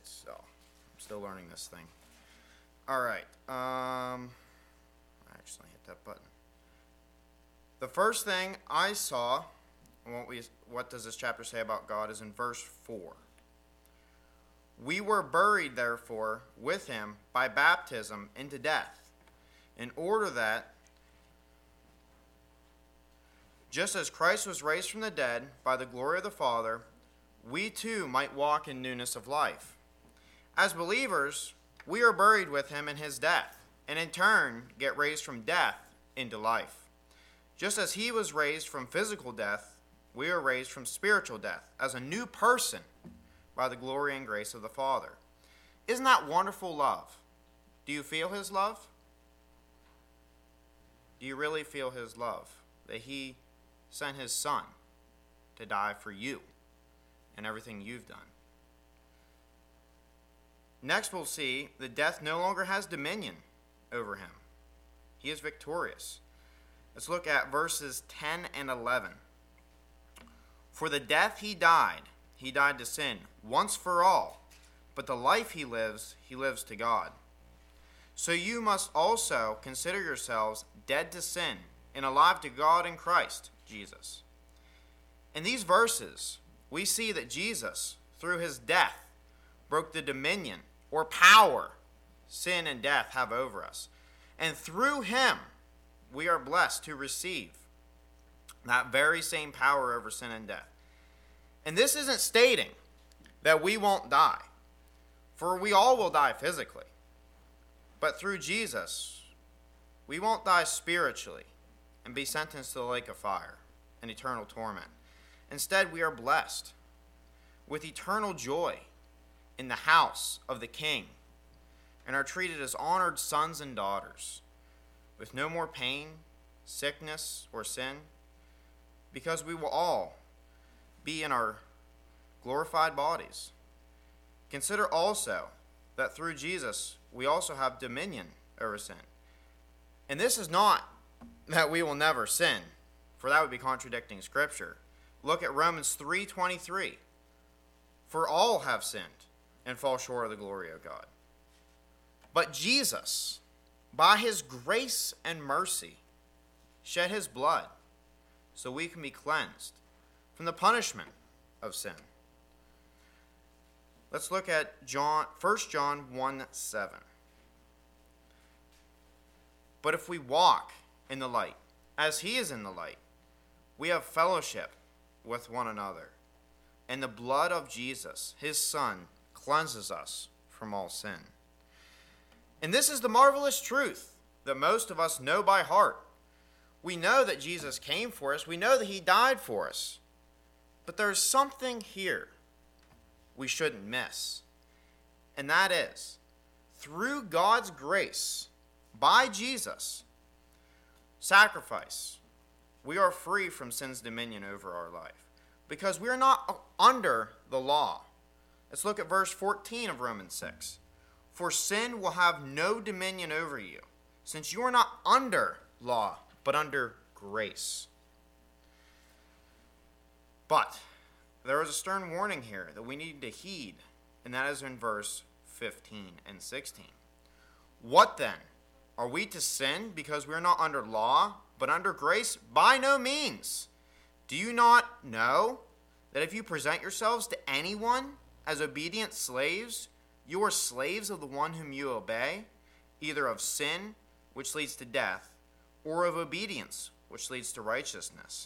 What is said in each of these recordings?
So, I'm still learning this thing. All right. I actually hit that button. The first thing I saw, what does this chapter say about God, is in verse 4. We were buried, therefore, with him by baptism into death, in order that, just as Christ was raised from the dead by the glory of the Father, we too might walk in newness of life. As believers, we are buried with him in his death, and in turn get raised from death into life. Just as he was raised from physical death, we are raised from spiritual death as a new person by the glory and grace of the Father. Isn't that wonderful love? Do you feel his love? Do you really feel his love? That he sent his son to die for you and everything you've done. Next we'll see that death no longer has dominion over him. He is victorious. Let's look at verses 10 and 11. For the death he died to sin once for all, but the life he lives to God. So you must also consider yourselves dead to sin and alive to God in Christ Jesus. In these verses, we see that Jesus, through his death, broke the dominion or power sin and death have over us. And through him, we are blessed to receive that very same power over sin and death. And this isn't stating that we won't die, for we all will die physically. But through Jesus, we won't die spiritually and be sentenced to the lake of fire and eternal torment. Instead, we are blessed with eternal joy in the house of the King and are treated as honored sons and daughters with no more pain, sickness, or sin, because we will all be in our glorified bodies. Consider also that through Jesus we also have dominion over sin. And this is not that we will never sin, for that would be contradicting Scripture. Look at Romans 3:23. For all have sinned and fall short of the glory of God. But Jesus, by his grace and mercy, shed his blood so we can be cleansed from the punishment of sin. Let's look at 1 John 1:7. But if we walk in the light, as he is in the light, we have fellowship with one another. And the blood of Jesus, his Son, cleanses us from all sin. And this is the marvelous truth that most of us know by heart. We know that Jesus came for us. We know that he died for us. But there's something here we shouldn't miss. And that is, through God's grace, by Jesus' sacrifice, we are free from sin's dominion over our life, because we are not under the law. Let's look at verse 14 of Romans 6. For sin will have no dominion over you, since you are not under law, but under grace. But there is a stern warning here that we need to heed, and that is in verse 15 and 16. What then? Are we to sin because we are not under law, but under grace? By no means. Do you not know that if you present yourselves to anyone as obedient slaves, you are slaves of the one whom you obey, either of sin, which leads to death, or of obedience, which leads to righteousness?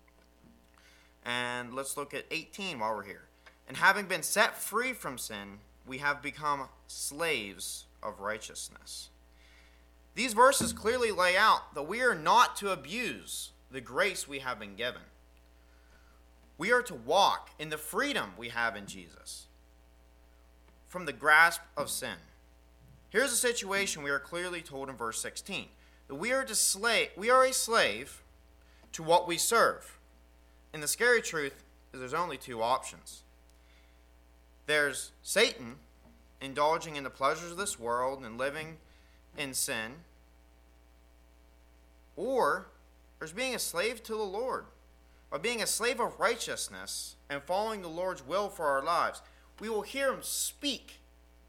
And let's look at 18 while we're here. And having been set free from sin, we have become slaves of righteousness. These verses clearly lay out that we are not to abuse the grace we have been given. We are to walk in the freedom we have in Jesus from the grasp of sin. Here's a situation we are clearly told in verse 16, that we are a slave to what we serve. And the scary truth is there's only two options. There's Satan indulging in the pleasures of this world and living in sin, or there's being a slave to the Lord, by being a slave of righteousness and following the Lord's will for our lives. We will hear him speak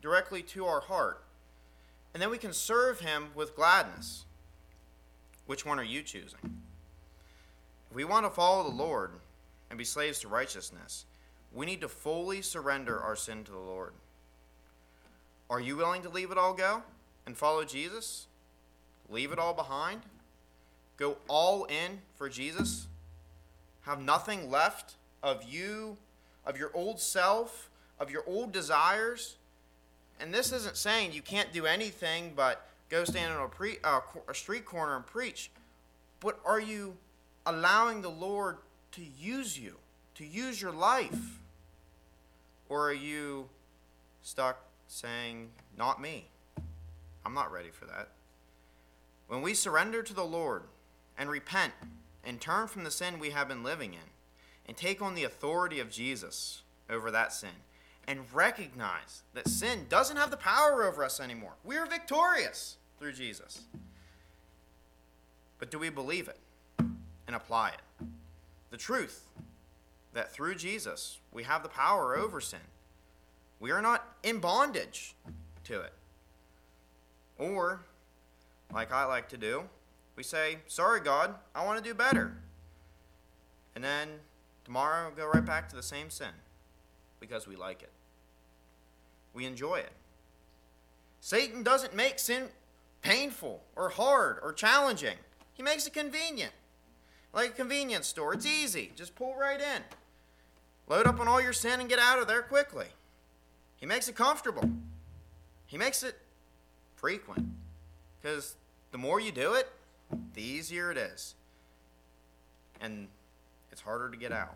directly to our heart. And then we can serve him with gladness. Which one are you choosing? If we want to follow the Lord and be slaves to righteousness, we need to fully surrender our sin to the Lord. Are you willing to leave it all go and follow Jesus? Leave it all behind? Go all in for Jesus? Have nothing left of you, of your old self, of your old desires? And this isn't saying you can't do anything but go stand on a street corner and preach. But are you allowing the Lord to use you, to use your life? Or are you stuck saying, not me? I'm not ready for that. When we surrender to the Lord and repent and turn from the sin we have been living in and take on the authority of Jesus over that sin and recognize that sin doesn't have the power over us anymore. We are victorious through Jesus. But do we believe it and apply it? The truth that through Jesus we have the power over sin. We are not in bondage to it. Or, like I like to do, we say, sorry God, I want to do better. And then tomorrow go right back to the same sin because we like it. We enjoy it. Satan doesn't make sin painful or hard or challenging. He makes it convenient. Like a convenience store. It's easy. Just pull right in. Load up on all your sin and get out of there quickly. He makes it comfortable. He makes it frequent. Because the more you do it, the easier it is. And it's harder to get out.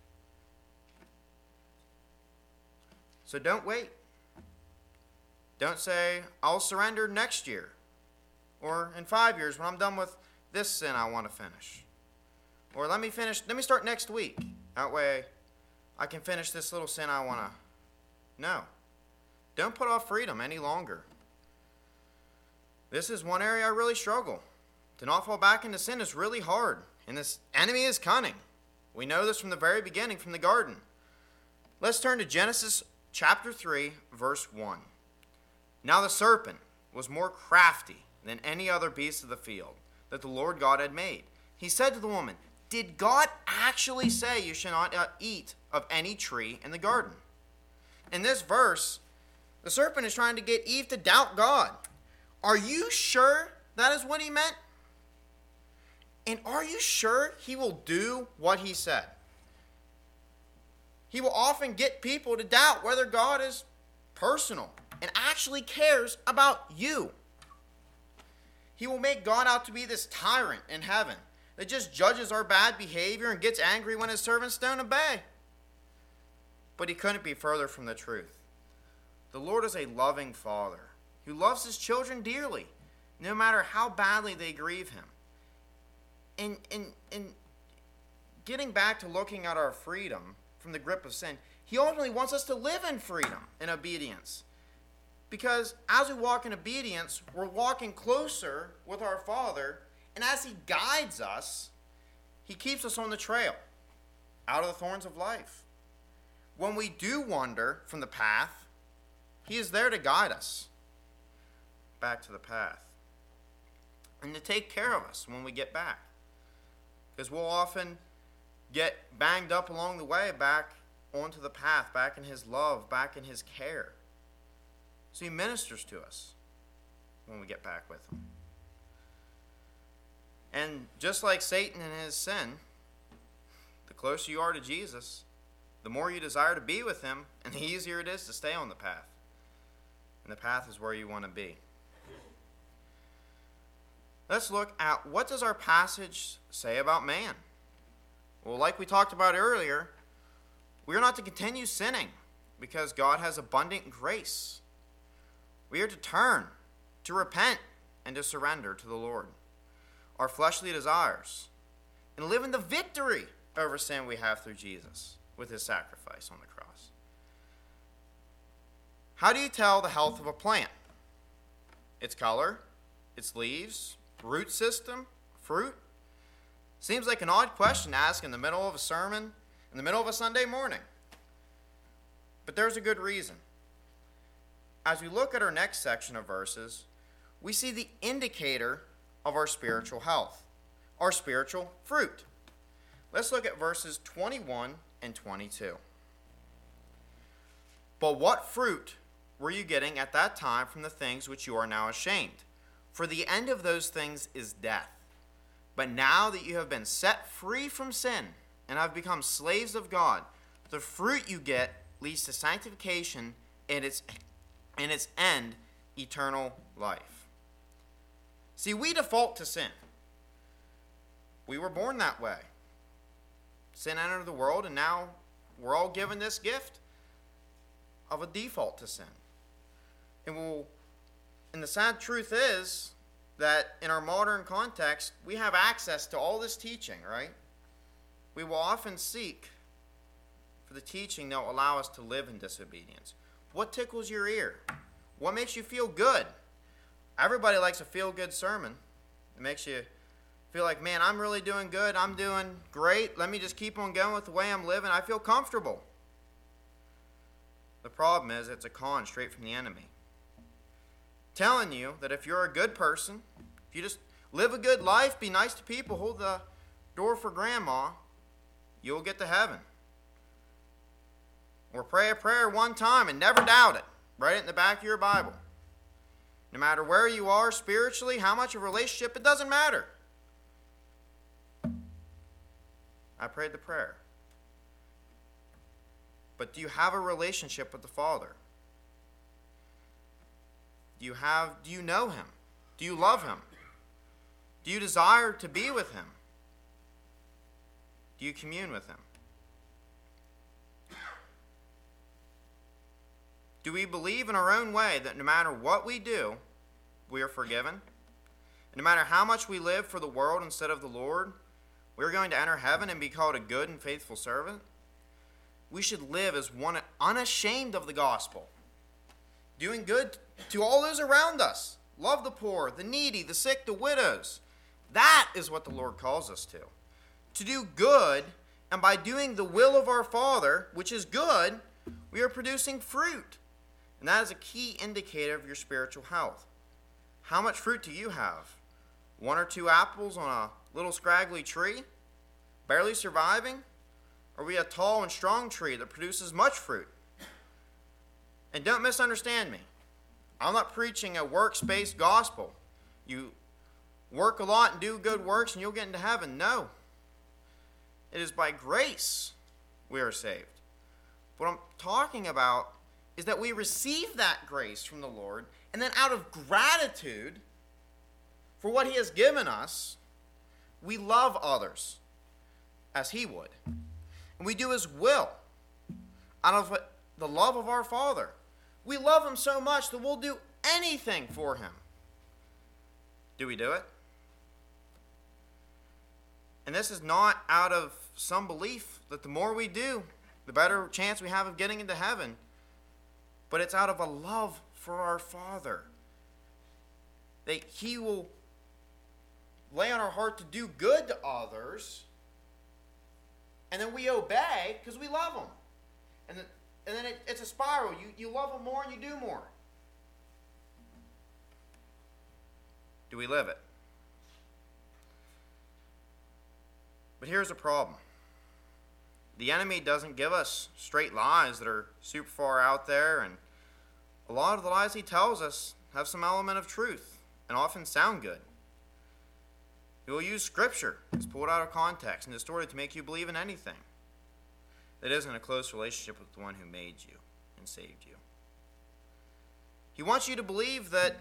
So don't wait. Don't say, I'll surrender next year. Or in 5 years when I'm done with this sin I want to finish. Or let me start next week. That way I can finish this little sin I want to. No. Don't put off freedom any longer. This is one area I really struggle. To not fall back into sin is really hard. And this enemy is cunning. We know this from the very beginning, from the garden. Let's turn to Genesis chapter 3, verse 1. Now the serpent was more crafty than any other beast of the field that the Lord God had made. He said to the woman, did God actually say you shall not eat of any tree in the garden? In this verse, the serpent is trying to get Eve to doubt God. Are you sure that is what he meant? And are you sure he will do what he said? He will often get people to doubt whether God is personal and actually cares about you. He will make God out to be this tyrant in heaven that just judges our bad behavior and gets angry when his servants don't obey. But he couldn't be further from the truth. The Lord is a loving Father who loves his children dearly, no matter how badly they grieve him. And getting back to looking at our freedom from the grip of sin, he ultimately wants us to live in freedom and obedience. Because as we walk in obedience, we're walking closer with our Father, and as he guides us, he keeps us on the trail, out of the thorns of life. When we do wander from the path, he is there to guide us back to the path and to take care of us when we get back. Because we'll often get banged up along the way back onto the path, back in his love, back in his care. So he ministers to us when we get back with him. And just like Satan and his sin, the closer you are to Jesus, the more you desire to be with him, and the easier it is to stay on the path. And the path is where you want to be. Let's look at what does our passage say about man? Well, like we talked about earlier, we are not to continue sinning because God has abundant grace. We are to turn, to repent, and to surrender to the Lord our fleshly desires and live in the victory over sin we have through Jesus with his sacrifice on the cross. How do you tell the health of a plant? Its color, its leaves, root system, fruit? Seems like an odd question to ask in the middle of a sermon, in the middle of a Sunday morning. But there's a good reason. as we look at our next section of verses, we see the indicator of our spiritual health, our spiritual fruit. Let's look at verses 21 and 22. But what fruit were you getting at that time from the things which you are now ashamed? For the end of those things is death. But now that you have been set free from sin and have become slaves of God, the fruit you get leads to sanctification and its end, eternal life. See, we default to sin. We were born that way. Sin entered the world, and now we're all given this gift of a default to sin. And the sad truth is that in our modern context, we have access to all this teaching, right? We will often seek for the teaching that will allow us to live in disobedience. What tickles your ear? What makes you feel good? Everybody likes a feel-good sermon. It makes you feel like, man, I'm really doing good. I'm doing great. Let me just keep on going with the way I'm living. I feel comfortable. The problem is it's a con straight from the enemy, telling you that if you're a good person, if you just live a good life, be nice to people, hold the door for grandma, you'll get to heaven. Or pray a prayer one time and never doubt it. Write it in the back of your Bible. No matter where you are spiritually, how much of a relationship, it doesn't matter. I prayed the prayer. But do you have a relationship with the Father? Do you know Him? Do you love Him? Do you desire to be with Him? Do you commune with Him? Do we believe in our own way that no matter what we do, we are forgiven? And no matter how much we live for the world instead of the Lord, we're going to enter heaven and be called a good and faithful servant? We should live as one unashamed of the gospel, doing good to all those around us. Love the poor, the needy, the sick, the widows. That is what the Lord calls us to. To do good, and by doing the will of our Father, which is good, we are producing fruit. And that is a key indicator of your spiritual health. How much fruit do you have? 1 or 2 apples on a little scraggly tree, barely surviving? Or are we a tall and strong tree that produces much fruit? And don't misunderstand me. I'm not preaching a works-based gospel. You work a lot and do good works and you'll get into heaven. No. It is by grace we are saved. What I'm talking about is that we receive that grace from the Lord, and then out of gratitude for what He has given us, we love others as He would. And we do His will out of the love of our Father. We love Him so much that we'll do anything for Him. Do we do it? And this is not out of some belief that the more we do, the better chance we have of getting into heaven. But it's out of a love for our Father. That He will lay on our heart to do good to others. And then we obey because we love Him. And then it's a spiral. You love Him more and you do more. Do we live it? But here's the problem. The enemy doesn't give us straight lies that are super far out there, and a lot of the lies he tells us have some element of truth and often sound good. He will use scripture that's pulled out of context and distorted to make you believe in anything that isn't a close relationship with the one who made you and saved you. He wants you to believe that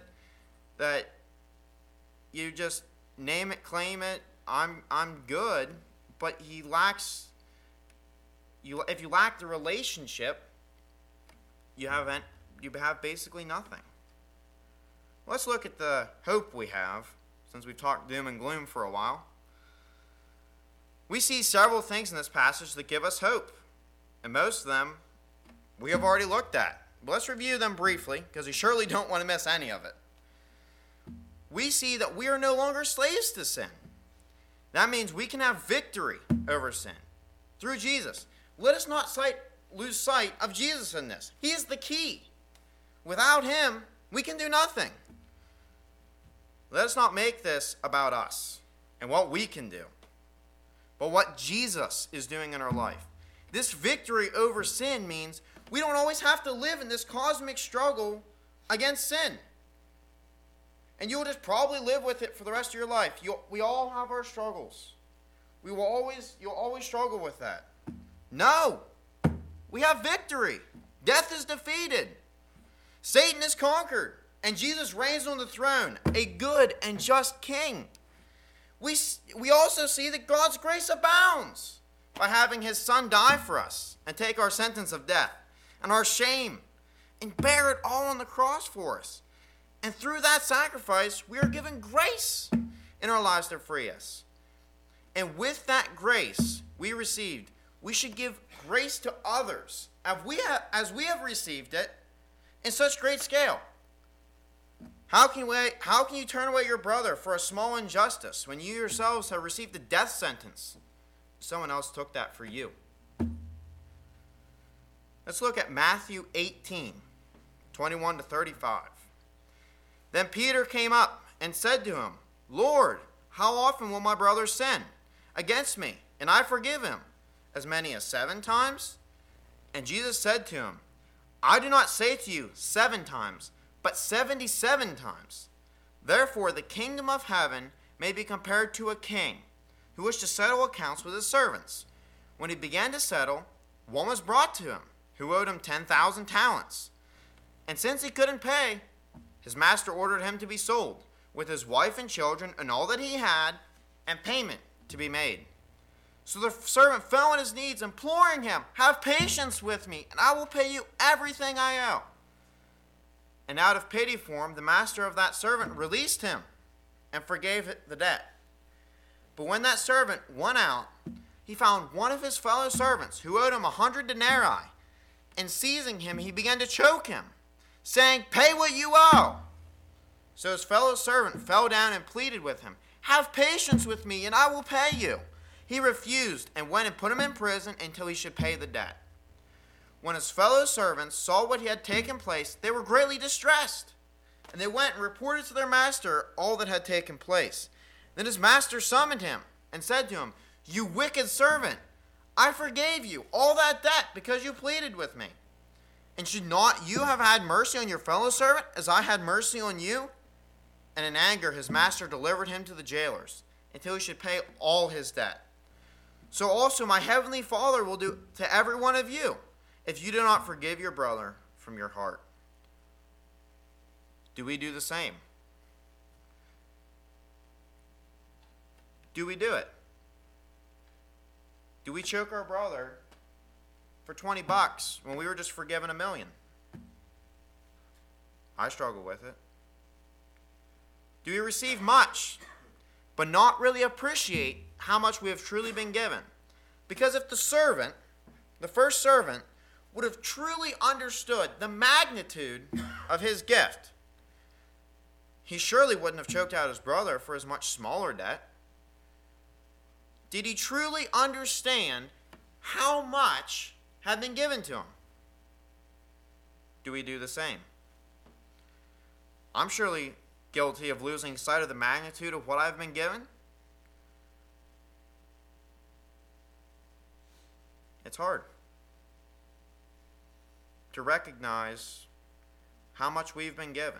you just name it, claim it, I'm good, but he lacks. If you lack the relationship, you have basically nothing. Let's look at the hope we have, since we've talked doom and gloom for a while. We see several things in this passage that give us hope, and most of them we have already looked at. But let's review them briefly, because we surely don't want to miss any of it. We see that we are no longer slaves to sin. That means we can have victory over sin through Jesus. Let us not lose sight of Jesus in this. He is the key. Without him, we can do nothing. Let us not make this about us and what we can do, but what Jesus is doing in our life. This victory over sin means we don't always have to live in this cosmic struggle against sin. And you'll just probably live with it for the rest of your life. We all have our struggles. You'll always struggle with that. No! We have victory. Death is defeated. Satan is conquered. And Jesus reigns on the throne, a good and just king. We also see that God's grace abounds by having his Son die for us and take our sentence of death and our shame and bear it all on the cross for us. And through that sacrifice, we are given grace in our lives to free us. And with that grace we received, we should give grace to others as we have received it in such great scale. How can you turn away your brother for a small injustice when you yourselves have received a death sentence? Someone else took that for you. Let's look at Matthew 18, 21 to 35. Then Peter came up and said to him, Lord, how often will my brother sin against me, and I forgive him? As many as 7 times? And Jesus said to him, I do not say to you 7 times, but 77 times. Therefore the kingdom of heaven may be compared to a king who wished to settle accounts with his servants. When he began to settle, one was brought to him who owed him 10,000 talents. And since he couldn't pay, his master ordered him to be sold, with his wife and children and all that he had, and payment to be made. So the servant fell on his knees, imploring him, Have patience with me, and I will pay you everything I owe. And out of pity for him, the master of that servant released him and forgave the debt. But when that servant went out, he found one of his fellow servants who owed him 100 denarii. And seizing him, he began to choke him, saying, Pay what you owe. So his fellow servant fell down and pleaded with him, Have patience with me, and I will pay you. He refused and went and put him in prison until he should pay the debt. When his fellow servants saw what had taken place, they were greatly distressed. And they went and reported to their master all that had taken place. Then his master summoned him and said to him, You wicked servant, I forgave you all that debt because you pleaded with me. And should not you have had mercy on your fellow servant as I had mercy on you? And in anger his master delivered him to the jailers until he should pay all his debt. So also my heavenly Father will do to every one of you, if you do not forgive your brother from your heart. Do we do the same? Do we do it? Do we choke our brother for $20 when we were just forgiven $1 million? I struggle with it. Do we receive much, but not really appreciate how much we have truly been given? Because if the first servant, would have truly understood the magnitude of his gift, he surely wouldn't have choked out his brother for his much smaller debt. Did he truly understand how much had been given to him? Do we do the same? I'm surely guilty of losing sight of the magnitude of what I've been given. It's hard to recognize how much we've been given.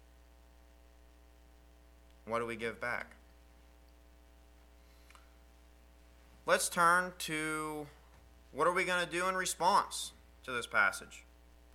What do we give back? Let's turn to what are we going to do in response to this passage.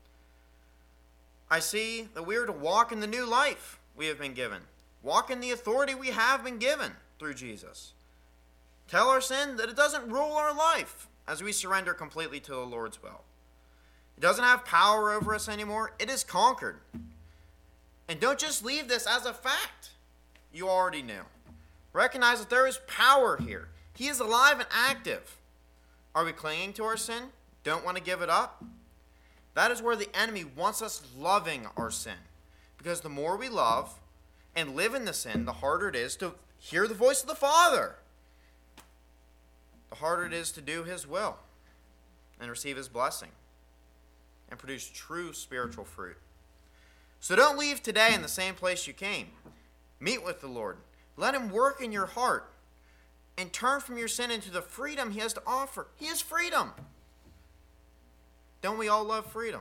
I see that we are to walk in the new life we have been given. Walk in the authority we have been given through Jesus. Tell our sin that it doesn't rule our life as we surrender completely to the Lord's will. It doesn't have power over us anymore. It is conquered. And don't just leave this as a fact you already knew. Recognize that there is power here. He is alive and active. Are we clinging to our sin? Don't want to give it up? That is where the enemy wants us loving our sin. Because the more we love and live in the sin, the harder it is to hear the voice of the Father. The harder it is to do His will and receive His blessing and produce true spiritual fruit. So don't leave today in the same place you came. Meet with the Lord. Let him work in your heart and turn from your sin into the freedom he has to offer. He is freedom. Don't we all love freedom?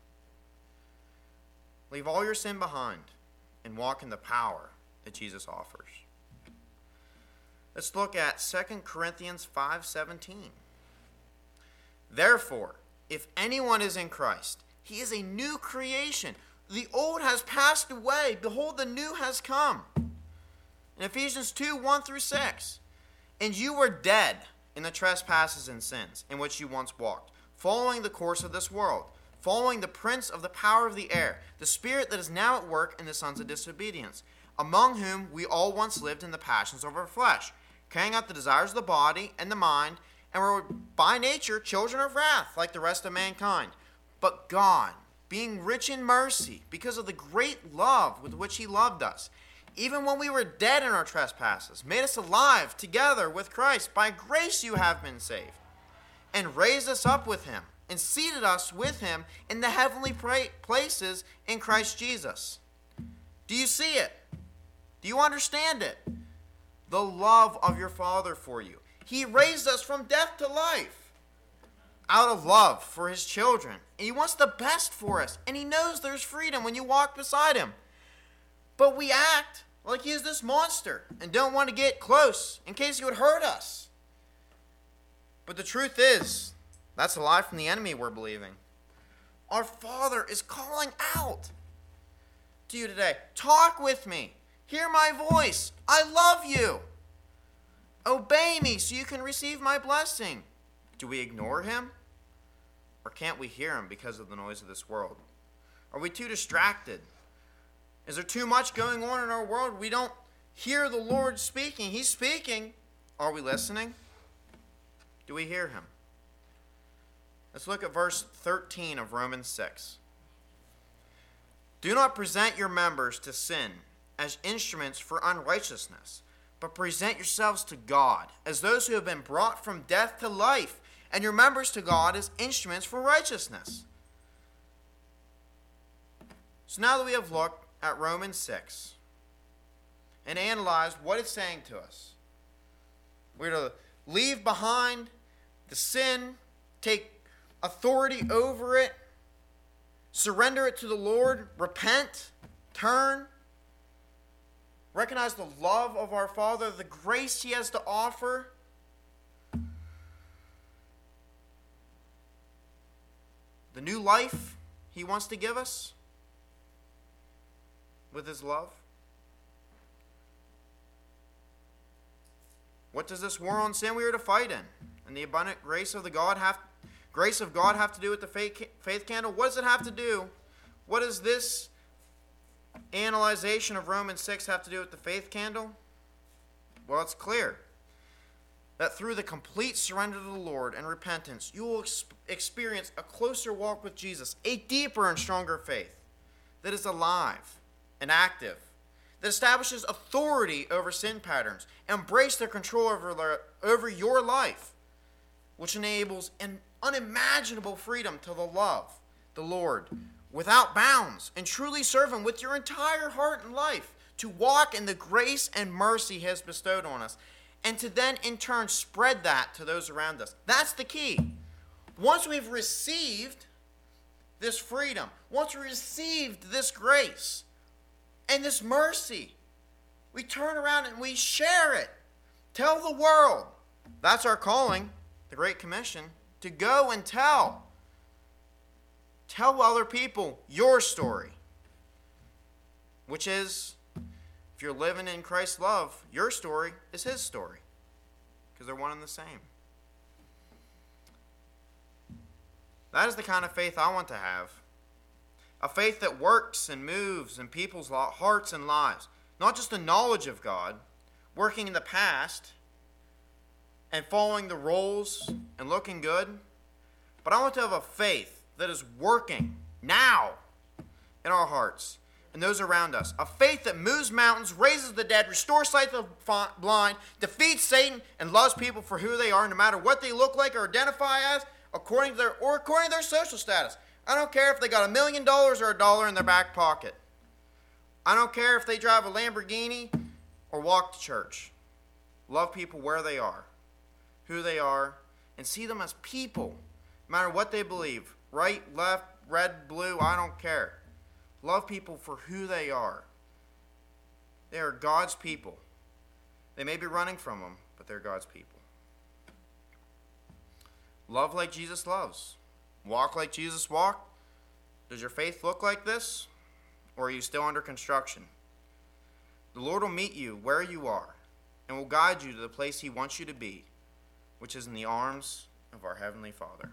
Leave all your sin behind and walk in the power that Jesus offers. Let's look at 2 Corinthians 5:17. Therefore, if anyone is in Christ, he is a new creation. The old has passed away. Behold, the new has come. In Ephesians 2:1-6. And you were dead in the trespasses and sins in which you once walked, following the course of this world, following the prince of the power of the air, the spirit that is now at work in the sons of disobedience, among whom we all once lived in the passions of our flesh, carrying out the desires of the body and the mind, and were by nature children of wrath, like the rest of mankind. But God, being rich in mercy, because of the great love with which he loved us, even when we were dead in our trespasses, made us alive together with Christ. By grace you have been saved, and raised us up with him, and seated us with him in the heavenly places in Christ Jesus. Do you see it? Do you understand it? The love of your Father for you. He raised us from death to life out of love for his children. And he wants the best for us. And he knows there's freedom when you walk beside him. But we act like he is this monster and don't want to get close in case he would hurt us. But the truth is, that's a lie from the enemy we're believing. Our Father is calling out to you today. Talk with me. Hear my voice. I love you. Obey me so you can receive my blessing. Do we ignore him? Or can't we hear him because of the noise of this world? Are we too distracted? Is there too much going on in our world? We don't hear the Lord speaking. He's speaking. Are we listening? Do we hear him? Let's look at verse 13 of Romans 6. Do not present your members to sin as instruments for unrighteousness, but present yourselves to God as those who have been brought from death to life, and your members to God as instruments for righteousness. So now that we have looked at Romans 6 and analyzed what it's saying to us, we're to leave behind the sin, take authority over it, surrender it to the Lord, repent, turn, recognize the love of our Father, the grace he has to offer. The new life he wants to give us with his love. What does this war on sin we are to fight in? And the abundant grace of God have to do with the faith candle? What does it have to do? What does this analyzation of Romans 6 have to do with the faith candle? Well, it's clear that through the complete surrender to the Lord and repentance, you will experience a closer walk with Jesus, a deeper and stronger faith that is alive and active, that establishes authority over sin patterns, embrace their control over your life, which enables an unimaginable freedom to love the Lord without bounds and truly serve him with your entire heart and life, to walk in the grace and mercy he has bestowed on us, and to then in turn spread that to those around us. That's the key. Once we've received this freedom, once we received this grace and this mercy, we turn around and we share it. Tell the world. That's our calling, the Great Commission, to go and tell. Tell other people your story, which is, if you're living in Christ's love, your story is his story, because they're one and the same. That is the kind of faith I want to have. A faith that works and moves in people's hearts and lives. Not just the knowledge of God, working in the past and following the rules and looking good, but I want to have a faith that is working now in our hearts and those around us. A faith that moves mountains, raises the dead, restores sight to the blind, defeats Satan, and loves people for who they are, no matter what they look like or identify as, according to their social status. I don't care if they got $1 million or $1 in their back pocket. I don't care if they drive a Lamborghini or walk to church. Love people where they are, who they are, and see them as people, no matter what they believe. Right, left, red, blue, I don't care. Love people for who they are. They are God's people. They may be running from them, but they're God's people. Love like Jesus loves. Walk like Jesus walked. Does your faith look like this? Or are you still under construction? The Lord will meet you where you are and will guide you to the place He wants you to be, which is in the arms of our Heavenly Father.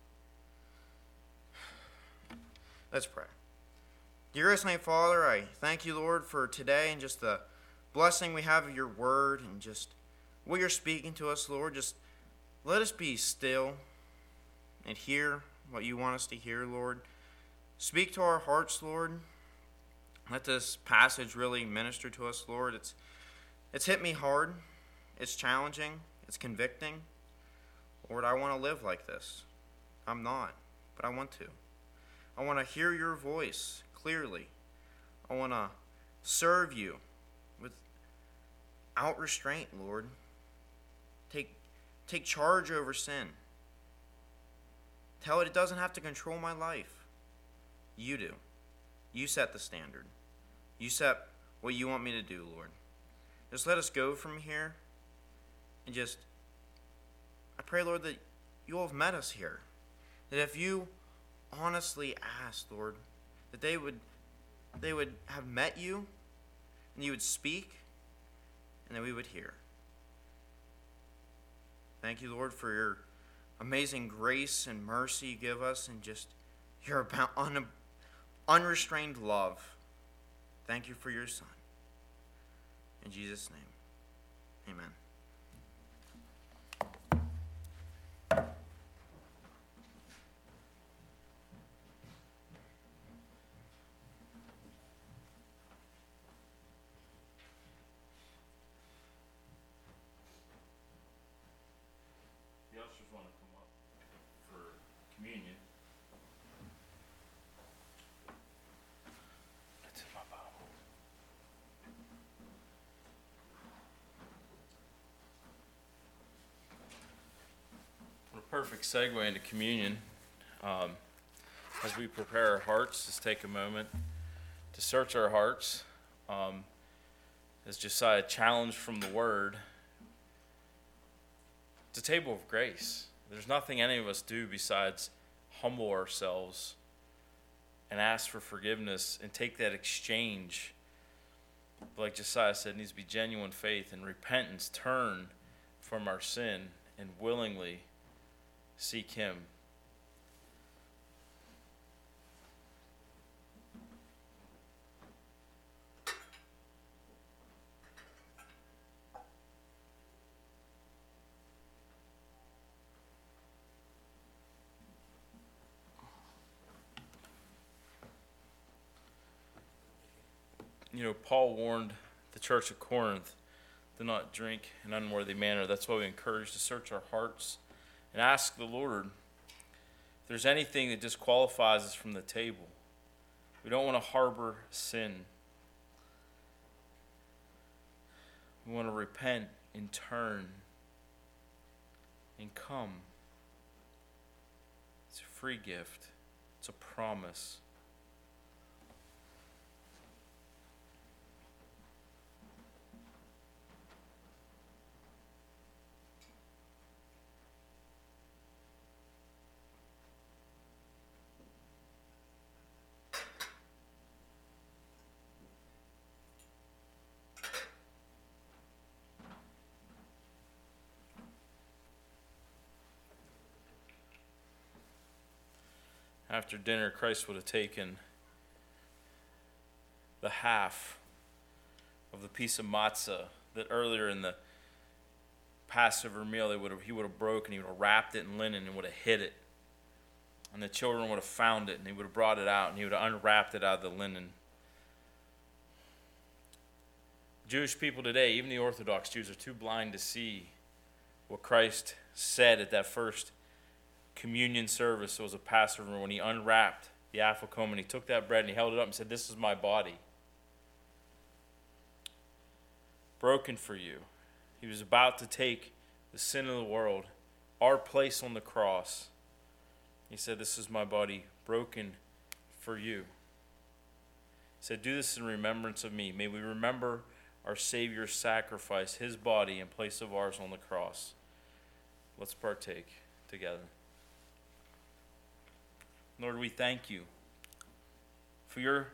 Let's pray. Dearest Heavenly Father, I thank you, Lord, for today and just the blessing we have of your word and just what you're speaking to us, Lord. Just let us be still and hear what you want us to hear, Lord. Speak to our hearts, Lord. Let this passage really minister to us, Lord. It's hit me hard. It's challenging. It's convicting. Lord, I want to live like this. I'm not, but I want to. I want to hear your voice clearly. I want to serve you without restraint, Lord. Take charge over sin. Tell it doesn't have to control my life. You do. You set the standard. You set what you want me to do, Lord. Just let us go from here and I pray, Lord, that you will have met us here. That if you honestly asked, Lord, that they would have met you and you would speak and that we would hear. Thank you, Lord, for your amazing grace and mercy you give us and just your unrestrained love. Thank you for your Son. In Jesus' name, amen. The ushers want to come up for communion. That's in my Bible. What a perfect segue into communion. As we prepare our hearts, let's take a moment to search our hearts. As Josiah challenged from the Word, it's a table of grace. There's nothing any of us do besides humble ourselves and ask for forgiveness and take that exchange. Like Josiah said, it needs to be genuine faith and repentance, turn from our sin and willingly seek Him. Paul warned the church of Corinth to not drink in an unworthy manner. That's why we encourage to search our hearts and ask the Lord if there's anything that disqualifies us from the table. We don't want to harbor sin. We want to repent and turn and come. It's a free gift. It's a promise. After dinner, Christ would have taken the half of the piece of matzah that earlier in the Passover meal he would have broken. He would have wrapped it in linen and would have hid it. And the children would have found it and he would have brought it out and he would have unwrapped it out of the linen. Jewish people today, even the Orthodox Jews, are too blind to see what Christ said at that first communion service. It was a Passover when he unwrapped the afikomen. He took that bread and he held it up and said, "This is my body." broken for you. He was about to take the sin of the world, our place on the cross. He said, this is my body broken for you. He said, do this in remembrance of me. May we remember our Savior's sacrifice, his body in place of ours on the cross. Let's partake together. Lord, we thank you for your